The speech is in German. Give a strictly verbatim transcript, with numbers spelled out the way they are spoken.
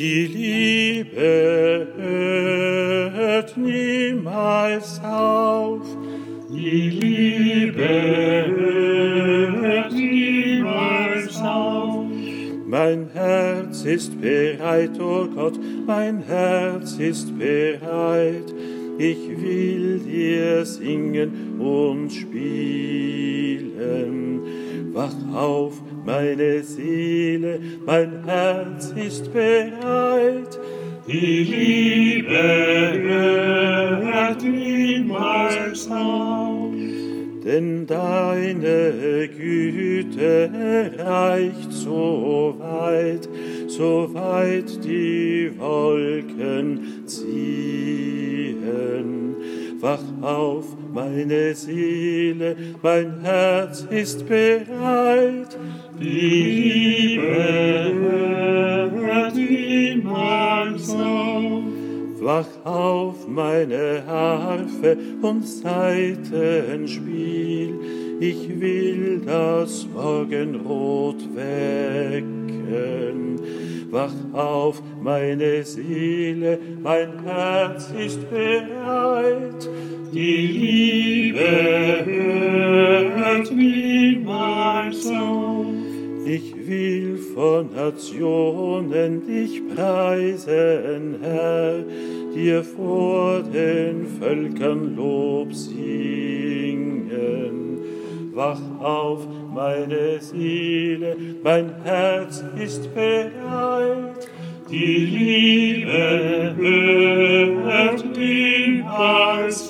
Die Liebe hört niemals auf. Die Liebe hört niemals auf. Mein Herz ist bereit, oh Gott, mein Herz ist bereit. Ich will dir singen und spielen. Wach auf, meine Seele, mein Herz ist bereit. Die Liebe hört niemals auf. Denn deine Güte reicht so weit, so weit die Wolken ziehen. Wach auf, meine Seele, mein Herz ist bereit. Die Liebe hört niemals auf. Wach auf, meine Harfe und Saitenspiel, ich will das Morgenrot wecken. Wach auf, meine Seele, mein Herz ist bereit. Die Liebe hört niemals auf. Ich will von Nationen dich preisen, Herr, dir vor den Völkern Lob singen. Wach auf, meine Seele, mein Herz ist bereit. Die Liebe hört niemals